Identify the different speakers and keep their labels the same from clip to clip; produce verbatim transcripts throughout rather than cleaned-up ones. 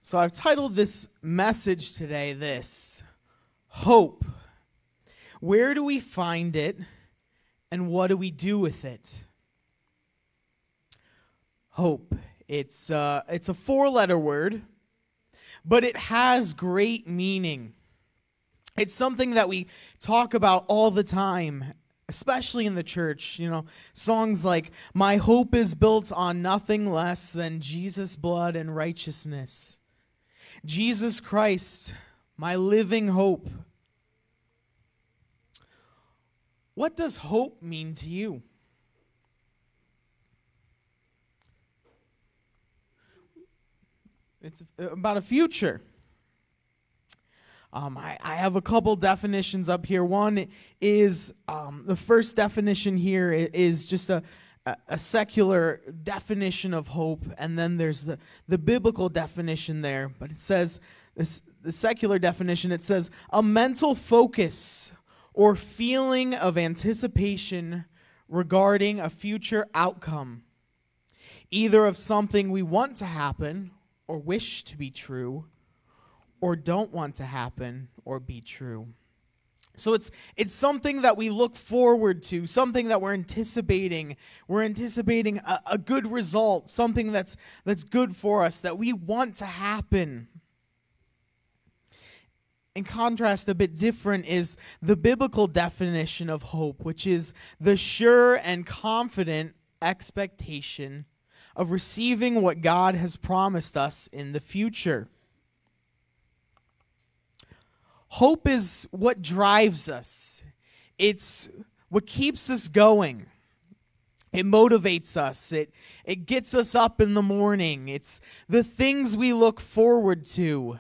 Speaker 1: So I've titled this message today this, Hope. Where do we find it, and what do we do with it? Hope. It's, uh, it's a four-letter word, but it has great meaning. It's something that we talk about all the time, especially in the church. You know, songs like, "My hope is built on nothing less than Jesus' blood and righteousness. Jesus Christ, my living hope." What does hope mean to you? It's about a future. Um, I, I have a couple definitions up here. One is, um, the first definition here is just a, a, a secular definition of hope, and then there's the, the biblical definition there. But it says, this, the secular definition, it says, a mental focus or feeling of anticipation regarding a future outcome, either of something we want to happen or wish to be true, or don't want to happen or be true. So it's it's something that we look forward to, something that we're anticipating. We're anticipating a, a good result, something that's that's good for us, that we want to happen. In contrast, a bit different is the biblical definition of hope, which is the sure and confident expectation of receiving what God has promised us in the future. Hope is what drives us. It's what keeps us going. It motivates us. It, it gets us up in the morning. It's the things we look forward to.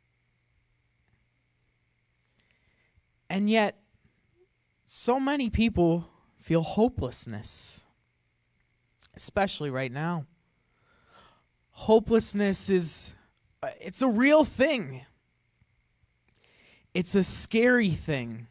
Speaker 1: And yet, so many people feel hopelessness, especially right now. Hopelessness is, it's a real thing. It's a scary thing.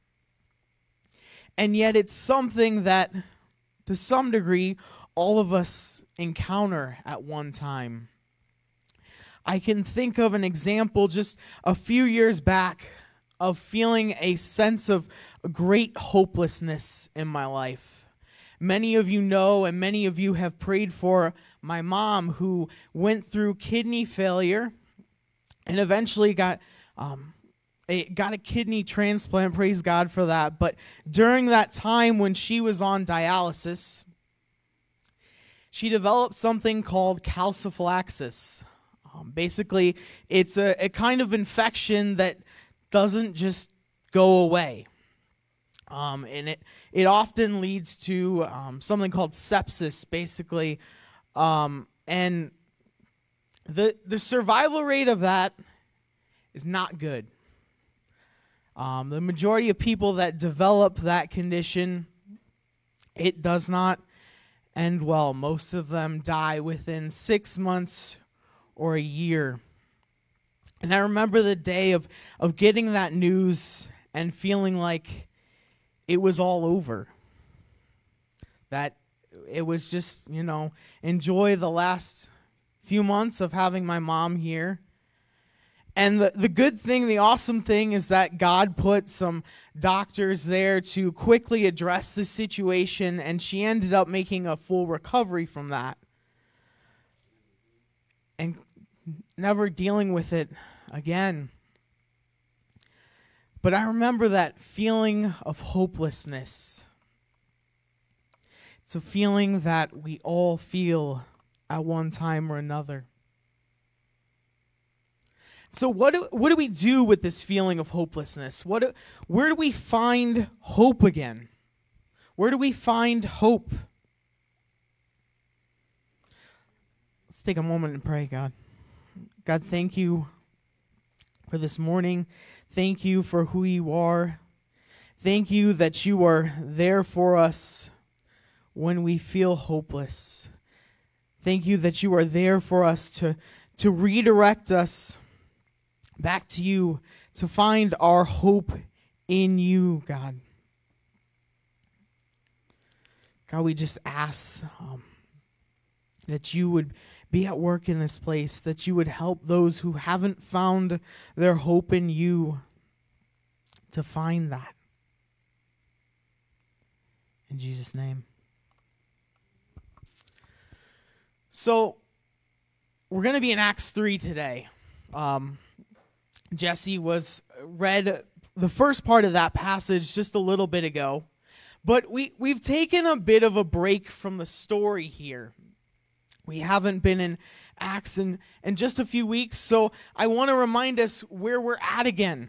Speaker 1: And yet it's something that, to some degree, all of us encounter at one time. I can think of an example just a few years back of feeling a sense of great hopelessness in my life. Many of you know, and many of you have prayed for my mom, who went through kidney failure and eventually got um, a, got a kidney transplant. Praise God for that. But during that time when she was on dialysis, she developed something called calciphylaxis. Um, basically, it's a, a kind of infection that doesn't just go away. Um, and it, it often leads to um, something called sepsis, basically. Um, and the the survival rate of that is not good. Um, the majority of people that develop that condition, it does not end well. Most of them die within six months or a year. And I remember the day of, of getting that news and feeling like it was all over. That it was just, you know, enjoy the last few months of having my mom here. And the, the good thing, the awesome thing is that God put some doctors there to quickly address the situation, and she ended up making a full recovery from that. And never dealing with it again. But I remember that feeling of hopelessness. It's a feeling that we all feel at one time or another. So what do, what do we do with this feeling of hopelessness? What do, where do we find hope again? Where do we find hope? Let's take a moment and pray, God. God, thank you for this morning. Thank you for who you are. Thank you that you are there for us when we feel hopeless. Thank you that you are there for us to, to redirect us back to you, to find our hope in you, God. God, we just ask um, that you would be at work in this place, that you would help those who haven't found their hope in you to find that. In Jesus' name. So, we're going to be in Acts three today. Um, Jesse was read the first part of that passage just a little bit ago. But we, we've taken a bit of a break from the story here. We haven't been in Acts in, in just a few weeks, so I want to remind us where we're at again.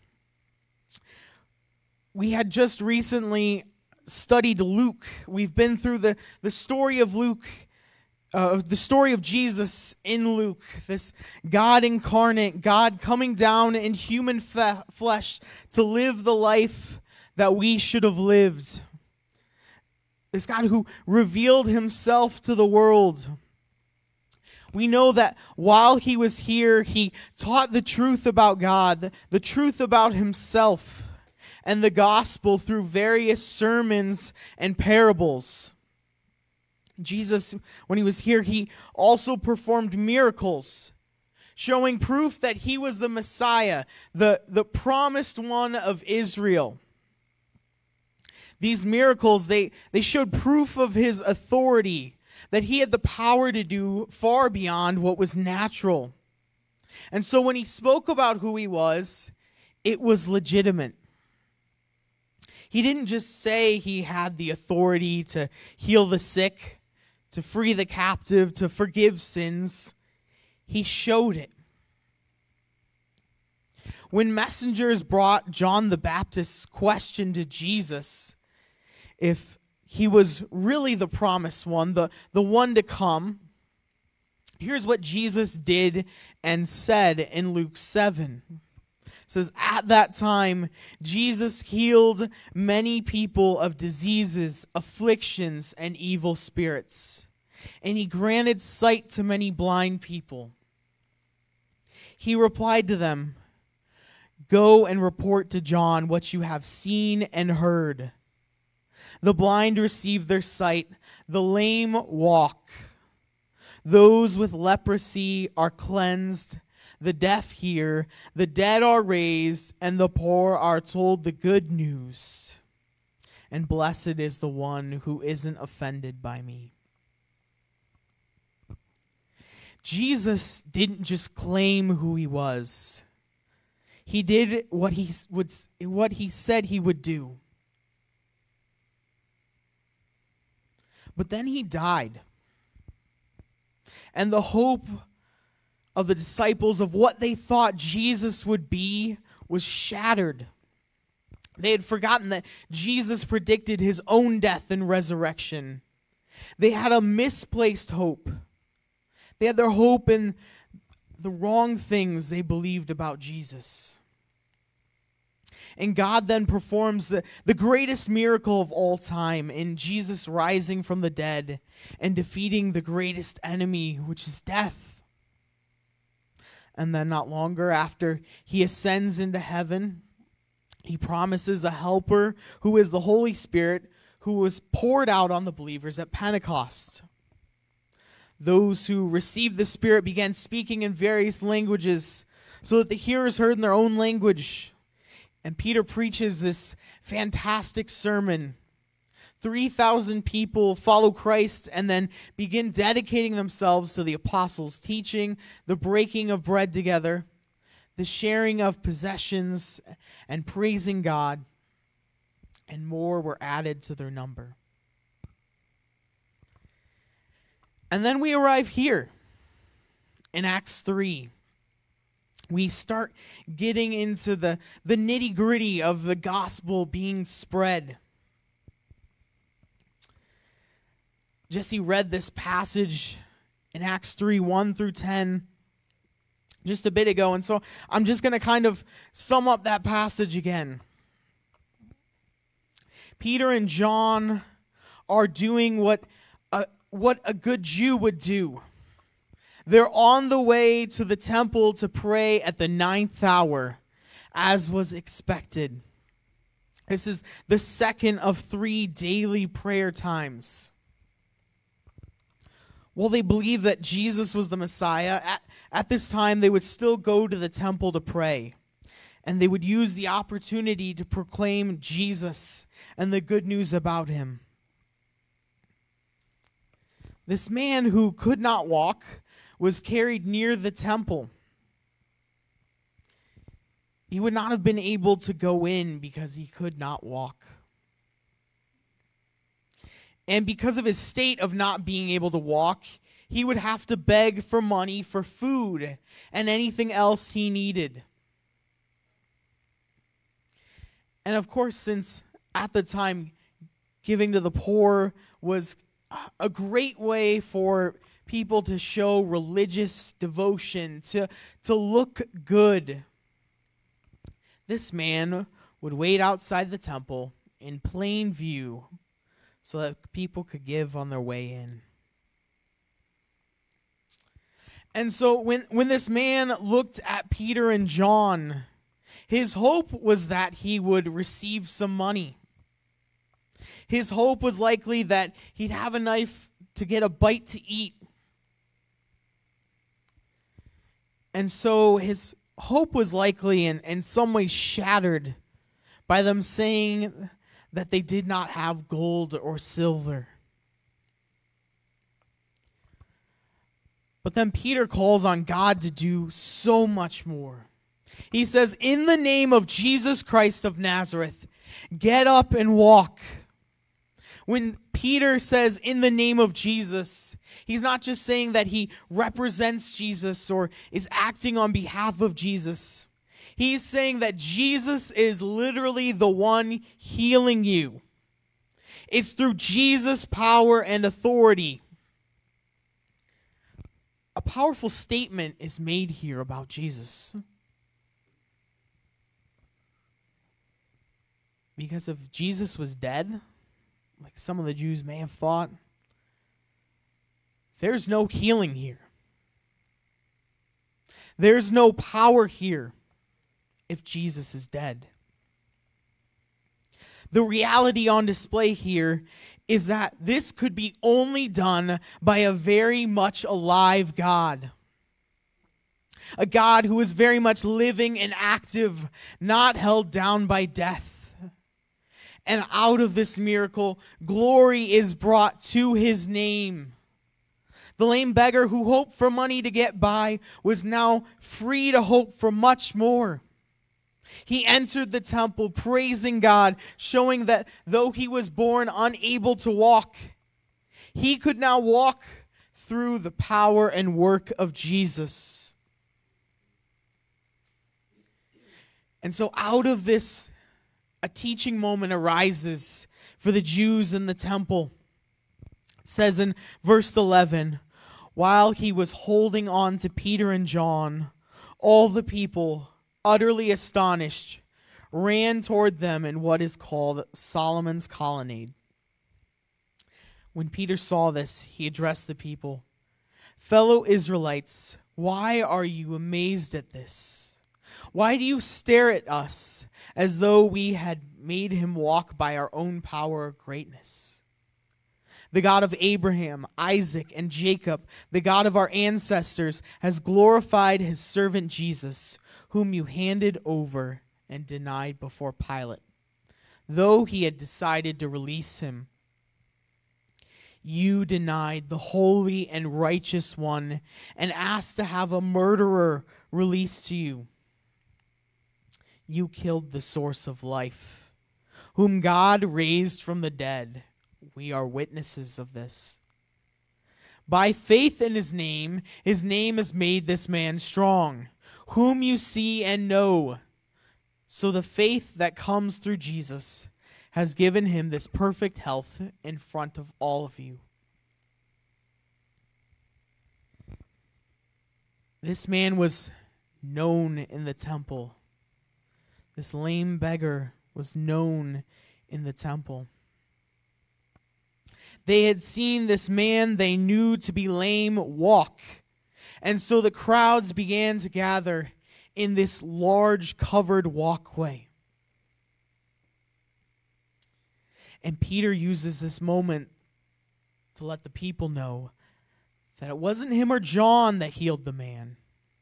Speaker 1: We had just recently studied Luke. We've been through the, the story of Luke, uh, the story of Jesus in Luke, this God incarnate, God coming down in human fe- flesh to live the life that we should have lived. This God who revealed himself to the world. We know that while he was here, he taught the truth about God, the truth about himself, and the gospel through various sermons and parables. Jesus, when he was here, he also performed miracles, showing proof that he was the Messiah, the, the promised one of Israel. These miracles, they, they showed proof of his authority, that he had the power to do far beyond what was natural. And so when he spoke about who he was, it was legitimate. He didn't just say he had the authority to heal the sick, to free the captive, to forgive sins. He showed it. When messengers brought John the Baptist's question to Jesus, if he was really the promised one, the, the one to come, here's what Jesus did and said in Luke seven. It says, at that time, Jesus healed many people of diseases, afflictions, and evil spirits. And he granted sight to many blind people. He replied to them, go and report to John what you have seen and heard. The blind receive their sight, the lame walk. Those with leprosy are cleansed, the deaf hear, the dead are raised, and the poor are told the good news. And blessed is the one who isn't offended by me. Jesus didn't just claim who he was. He did what he would, what he said he would do. But then he died. And the hope of the disciples of what they thought Jesus would be was shattered. They had forgotten that Jesus predicted his own death and resurrection. They had a misplaced hope. They had their hope in the wrong things they believed about Jesus. And God then performs the, the greatest miracle of all time in Jesus rising from the dead and defeating the greatest enemy, which is death. And then not longer after he ascends into heaven, he promises a helper who is the Holy Spirit, who was poured out on the believers at Pentecost. Those who received the Spirit began speaking in various languages so that the hearers heard in their own language. And Peter preaches this fantastic sermon. three thousand people follow Christ and then begin dedicating themselves to the apostles' teaching, the breaking of bread together, the sharing of possessions, and praising God. And more were added to their number. And then we arrive here in Acts three. We start getting into the, the nitty-gritty of the gospel being spread. Jesse read this passage in Acts three, one through ten, just a bit ago, and so I'm just going to kind of sum up that passage again. Peter and John are doing what a, what a good Jew would do. They're on the way to the temple to pray at the ninth hour, as was expected. This is the second of three daily prayer times. While they believed that Jesus was the Messiah, at, at this time they would still go to the temple to pray. And they would use the opportunity to proclaim Jesus and the good news about him. This man who could not walk was carried near the temple. He would not have been able to go in because he could not walk. And because of his state of not being able to walk, he would have to beg for money for food and anything else he needed. And of course, since at the time giving to the poor was a great way for people to show religious devotion, to, to look good, this man would wait outside the temple in plain view so that people could give on their way in. And so when, when this man looked at Peter and John, his hope was that he would receive some money. His hope was likely that he'd have a knife to get a bite to eat. And so his hope was likely in, in some way shattered by them saying that they did not have gold or silver. But then Peter calls on God to do so much more. He says, "In the name of Jesus Christ of Nazareth, get up and walk." When Peter says, "in the name of Jesus," he's not just saying that he represents Jesus or is acting on behalf of Jesus. He's saying that Jesus is literally the one healing you. It's through Jesus' power and authority. A powerful statement is made here about Jesus. Because if Jesus was dead, like some of the Jews may have thought, there's no healing here. There's no power here if Jesus is dead. The reality on display here is that this could be only done by a very much alive God. A God who is very much living and active, not held down by death. And out of this miracle, glory is brought to his name. The lame beggar who hoped for money to get by was now free to hope for much more. He entered the temple praising God, showing that though he was born unable to walk, he could now walk through the power and work of Jesus. And so out of this, a teaching moment arises for the Jews in the temple. It says in verse eleven, "While he was holding on to Peter and John, all the people, utterly astonished, ran toward them in what is called Solomon's colonnade." When Peter saw this, he addressed the people, "Fellow Israelites, why are you amazed at this? Why do you stare at us as though we had made him walk by our own power or greatness? The God of Abraham, Isaac, and Jacob, the God of our ancestors, has glorified his servant Jesus, whom you handed over and denied before Pilate, though he had decided to release him. You denied the holy and righteous one and asked to have a murderer released to you. You killed the source of life, whom God raised from the dead. We are witnesses of this. By faith in his name, his name has made this man strong, whom you see and know. So the faith that comes through Jesus has given him this perfect health in front of all of you." This man was known in the temple. This lame beggar was known in the temple. They had seen this man they knew to be lame walk. And so the crowds began to gather in this large covered walkway. And Peter uses this moment to let the people know that it wasn't him or John that healed the man.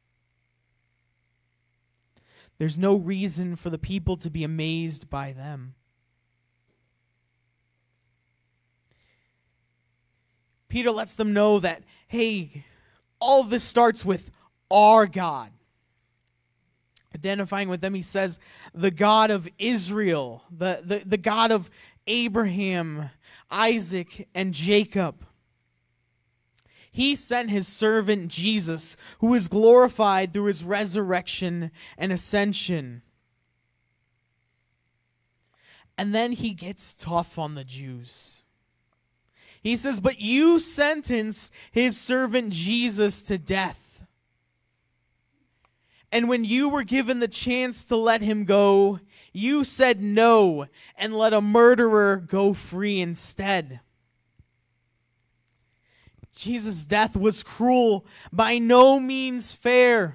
Speaker 1: There's no reason for the people to be amazed by them. Peter lets them know that, hey, all of this starts with our God. Identifying with them, he says, the God of Israel, the, the, the God of Abraham, Isaac, and Jacob. He sent his servant Jesus, who is glorified through his resurrection and ascension. And then he gets tough on the Jews. He says, but you sentenced his servant Jesus to death. And when you were given the chance to let him go, you said no and let a murderer go free instead. Jesus' death was cruel, by no means fair.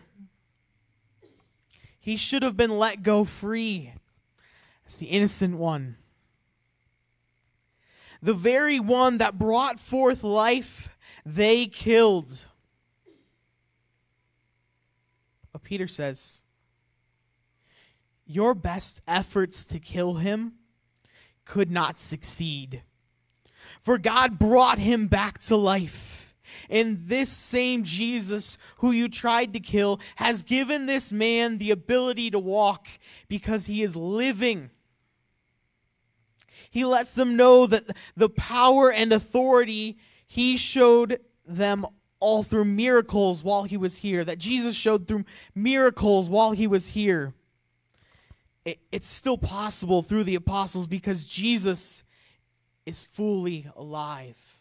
Speaker 1: He should have been let go free as the innocent one. The very one that brought forth life, they killed. But Peter says, your best efforts to kill him could not succeed. For God brought him back to life. And this same Jesus who you tried to kill has given this man the ability to walk because he is living. He lets them know that the power and authority he showed them all through miracles while he was here, that Jesus showed through miracles while he was here. It, it's still possible through the apostles because Jesus is fully alive.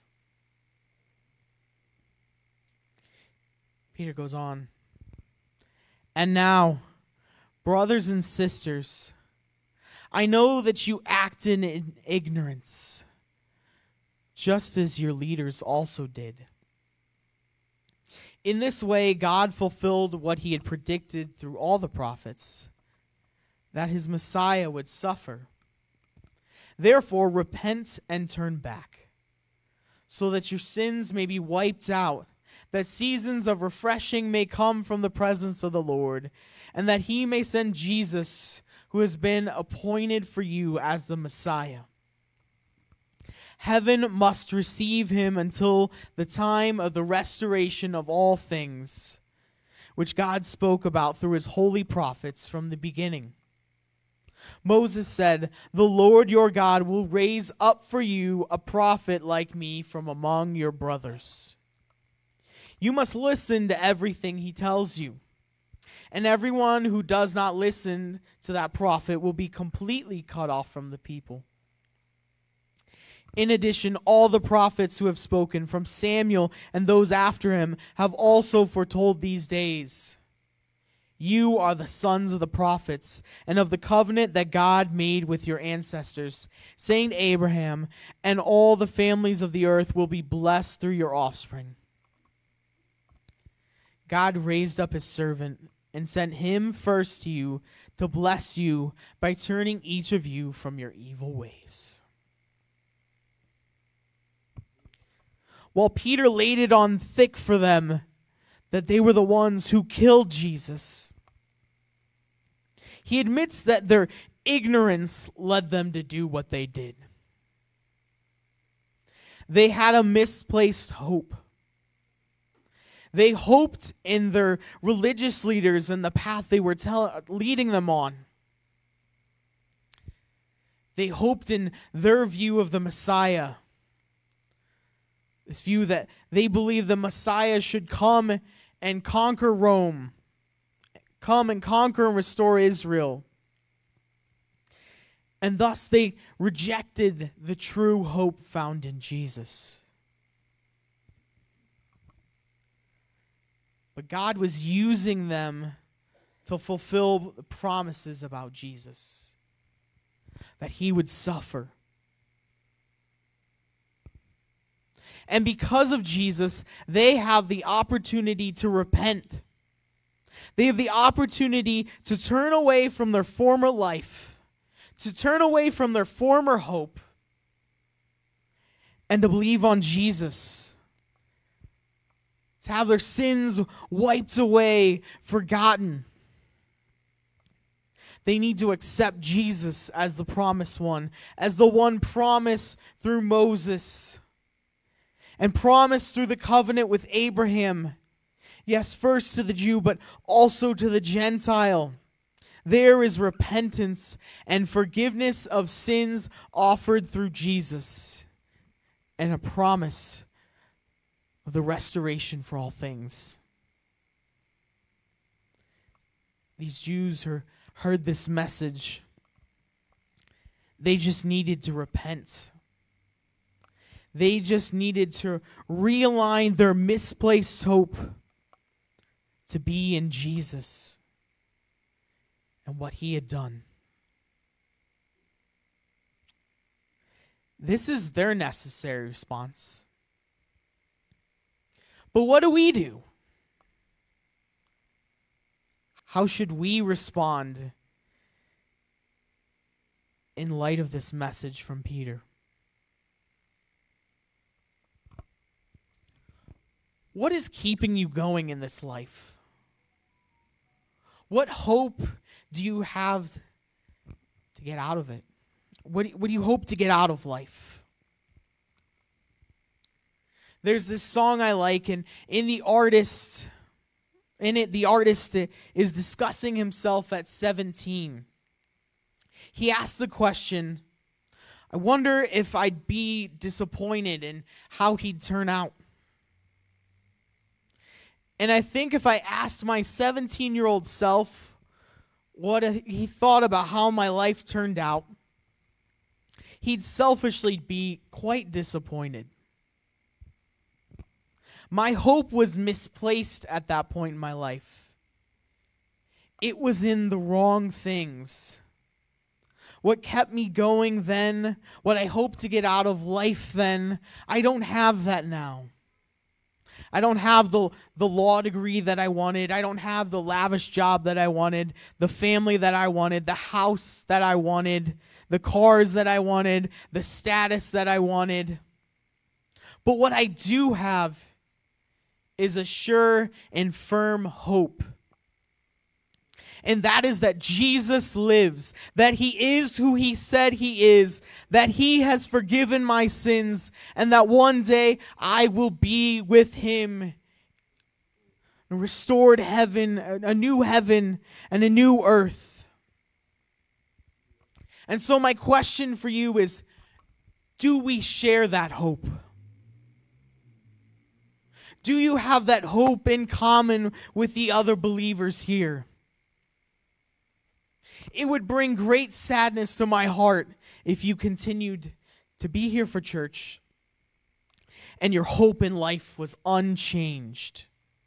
Speaker 1: Peter goes on. And now, brothers and sisters, I know that you act in ignorance, just as your leaders also did. In this way, God fulfilled what he had predicted through all the prophets, that his Messiah would suffer. Therefore, repent and turn back, so that your sins may be wiped out, that seasons of refreshing may come from the presence of the Lord, and that he may send Jesus, who has been appointed for you as the Messiah. Heaven must receive him until the time of the restoration of all things, which God spoke about through his holy prophets from the beginning. Moses said, the Lord your God will raise up for you a prophet like me from among your brothers. You must listen to everything he tells you. And everyone who does not listen to that prophet will be completely cut off from the people. In addition, all the prophets who have spoken, from Samuel and those after him, have also foretold these days. You are the sons of the prophets and of the covenant that God made with your ancestors, saying to Abraham, and all the families of the earth will be blessed through your offspring. God raised up his servant and sent him first to you to bless you by turning each of you from your evil ways. While Peter laid it on thick for them that they were the ones who killed Jesus, he admits that their ignorance led them to do what they did. They had a misplaced hope. They hoped in their religious leaders and the path they were tell- leading them on. They hoped in their view of the Messiah. This view that they believed the Messiah should come and conquer Rome. Come and conquer and restore Israel. And thus they rejected the true hope found in Jesus. But God was using them to fulfill the promises about Jesus, that he would suffer. And because of Jesus, they have the opportunity to repent. They have the opportunity to turn away from their former life, to turn away from their former hope, and to believe on Jesus to have their sins wiped away, forgotten. They need to accept Jesus as the promised one, as the one promised through Moses and promised through the covenant with Abraham. Yes, first to the Jew, but also to the Gentile. There is repentance and forgiveness of sins offered through Jesus, and a promise of the restoration for all things. These Jews are, heard this message. They just needed to repent. They just needed to realign their misplaced hope to be in Jesus and what he had done. This is their necessary response. But what do we do? How should we respond in light of this message from Peter? What is keeping you going in this life? What hope do you have to get out of it? What, what do you hope to get out of life? There's this song I like, and in the artist, in it, the artist is discussing himself at seventeen. He asks the question, I wonder if I'd be disappointed in how he'd turn out. And I think if I asked my seventeen-year-old self what he thought about how my life turned out, he'd selfishly be quite disappointed. My hope was misplaced at that point in my life. It was in the wrong things. What kept me going then, what I hoped to get out of life then, I don't have that now. I don't have the, the law degree that I wanted. I don't have the lavish job that I wanted, the family that I wanted, the house that I wanted, the cars that I wanted, the status that I wanted. But what I do have is a sure and firm hope. And that is that Jesus lives, that he is who he said he is, that he has forgiven my sins, and that one day I will be with him in a restored heaven, a new heaven, and a new earth. And so my question for you is, do we share that hope? Do you have that hope in common with the other believers here? It would bring great sadness to my heart if you continued to be here for church and your hope in life was unchanged.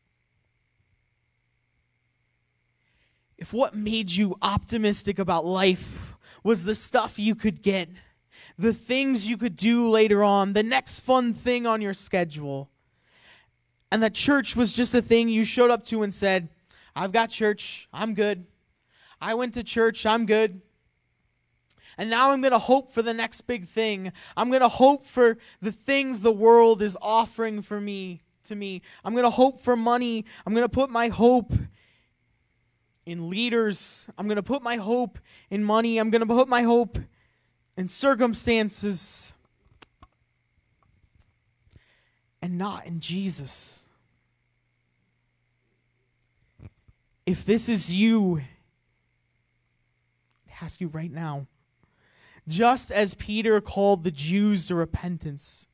Speaker 1: If what made you optimistic about life was the stuff you could get, the things you could do later on, the next fun thing on your schedule, and that church was just a thing you showed up to and said, I've got church, I'm good. I went to church, I'm good. And now I'm going to hope for the next big thing. I'm going to hope for the things the world is offering for me, to me. I'm going to hope for money. I'm going to put my hope in leaders. I'm going to put my hope in money. I'm going to put my hope in circumstances. And not in Jesus. If this is you, ask you right now, just as Peter called the Jews to repentance,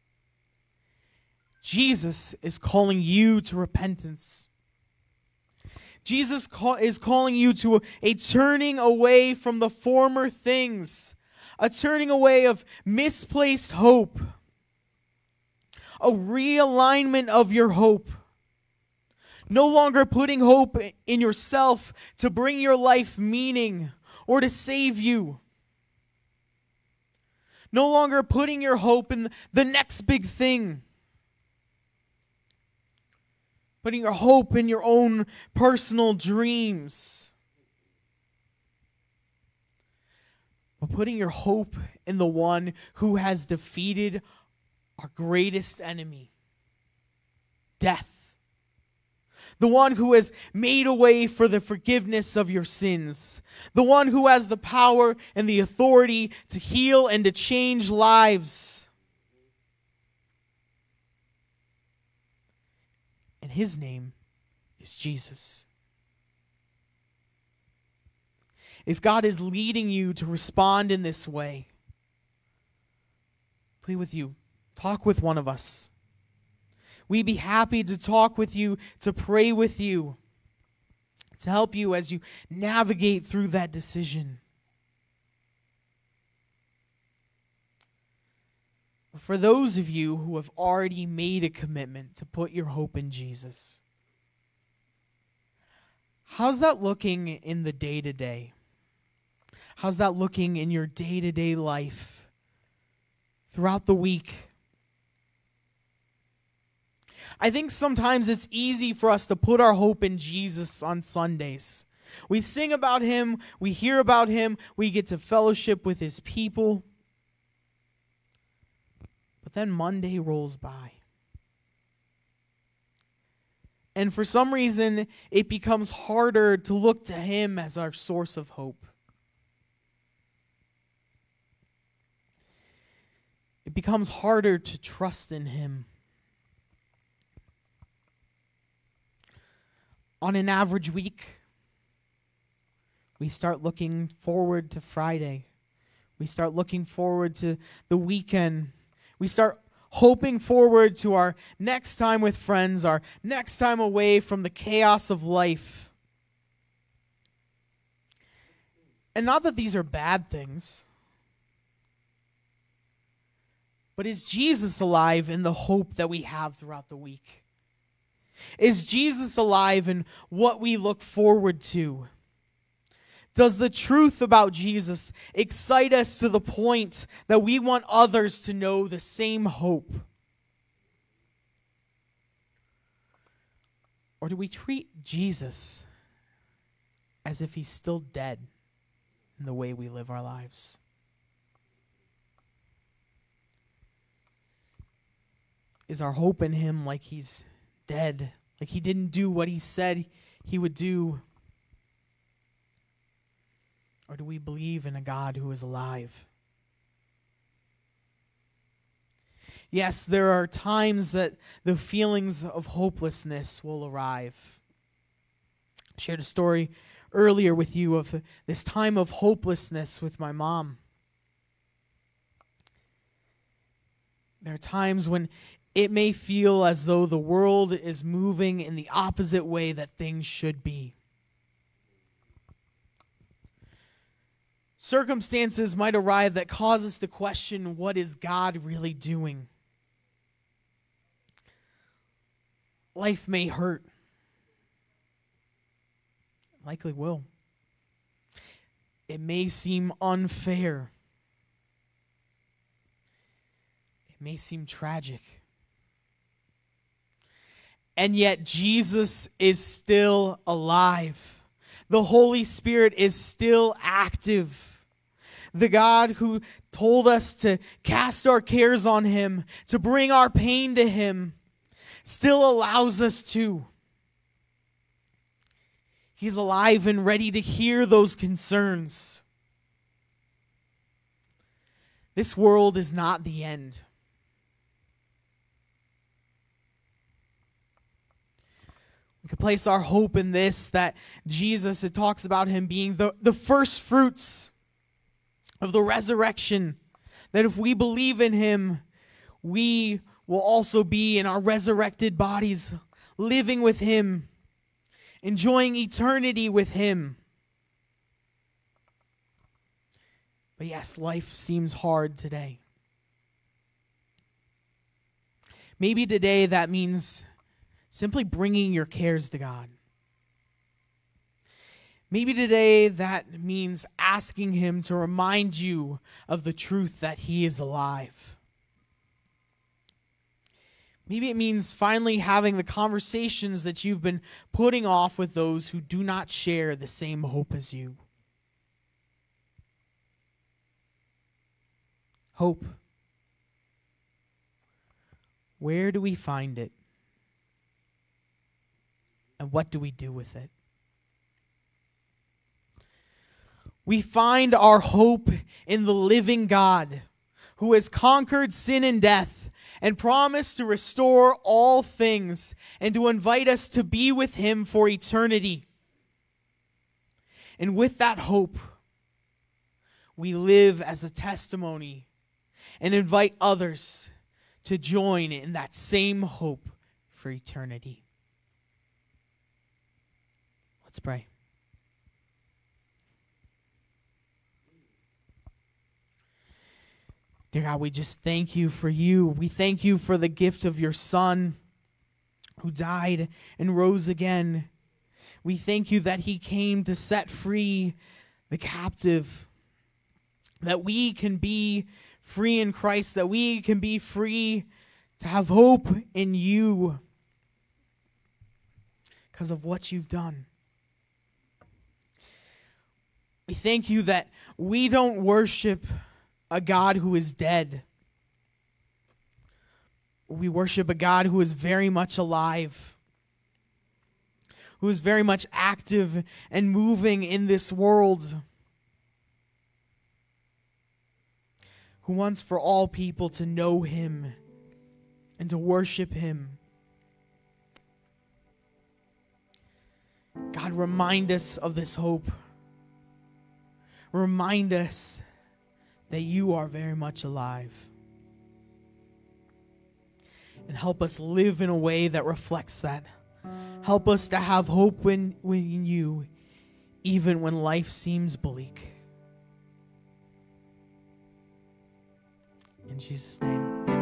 Speaker 1: Jesus is calling you to repentance. Jesus call, is calling you to a, a turning away from the former things, a turning away of misplaced hope, a realignment of your hope. No longer putting hope in yourself to bring your life meaning or to save you. No longer putting your hope in the next big thing. Putting your hope in your own personal dreams. But putting your hope in the one who has defeated our greatest enemy, death. The one who has made a way for the forgiveness of your sins. The one who has the power and the authority to heal and to change lives. And his name is Jesus. If God is leading you to respond in this way, plead with you, talk with one of us. We'd be happy to talk with you, to pray with you, to help you as you navigate through that decision. For those of you who have already made a commitment to put your hope in Jesus, how's that looking in the day-to-day? How's that looking in your day-to-day life throughout the week? I think sometimes it's easy for us to put our hope in Jesus on Sundays. We sing about him, we hear about him, we get to fellowship with his people. But then Monday rolls by. And for some reason, it becomes harder to look to him as our source of hope. It becomes harder to trust in him. On an average week, we start looking forward to Friday. We start looking forward to the weekend. We start hoping forward to our next time with friends, our next time away from the chaos of life. And not that these are bad things, but is Jesus alive in the hope that we have throughout the week? Is Jesus alive in what we look forward to? Does the truth about Jesus excite us to the point that we want others to know the same hope? Or do we treat Jesus as if he's still dead in the way we live our lives? Is our hope in him like he's dead, like he didn't do what he said he would do? Or do we believe in a God who is alive? Yes, there are times that the feelings of hopelessness will arrive. I shared a story earlier with you of this time of hopelessness with my mom. There are times when it may feel as though the world is moving in the opposite way that things should be. Circumstances might arrive that cause us to question, what is God really doing? Life may hurt. Likely will. It may seem unfair. It may seem tragic. And yet Jesus is still alive. The Holy Spirit is still active. The God who told us to cast our cares on him, to bring our pain to him, still allows us to. He's alive and ready to hear those concerns. This world is not the end. We could place our hope in this, that Jesus, it talks about him being the, the first fruits of the resurrection. That if we believe in him, we will also be in our resurrected bodies, living with him, enjoying eternity with him. But yes, life seems hard today. Maybe today that means simply bringing your cares to God. Maybe today that means asking him to remind you of the truth that he is alive. Maybe it means finally having the conversations that you've been putting off with those who do not share the same hope as you. Hope. Where do we find it? And what do we do with it? We find our hope in the living God who has conquered sin and death and promised to restore all things and to invite us to be with him for eternity. And with that hope, we live as a testimony and invite others to join in that same hope for eternity. Let's pray. Dear God, we just thank you for you. We thank you for the gift of your Son who died and rose again. We thank you that he came to set free the captive, that we can be free in Christ, that we can be free to have hope in you because of what you've done. We thank you that we don't worship a God who is dead. We worship a God who is very much alive, who is very much active and moving in this world, who wants for all people to know him and to worship him. God, remind us of this hope. Remind us that you are very much alive. And help us live in a way that reflects that. Help us to have hope in, in you, even when life seems bleak. In Jesus' name.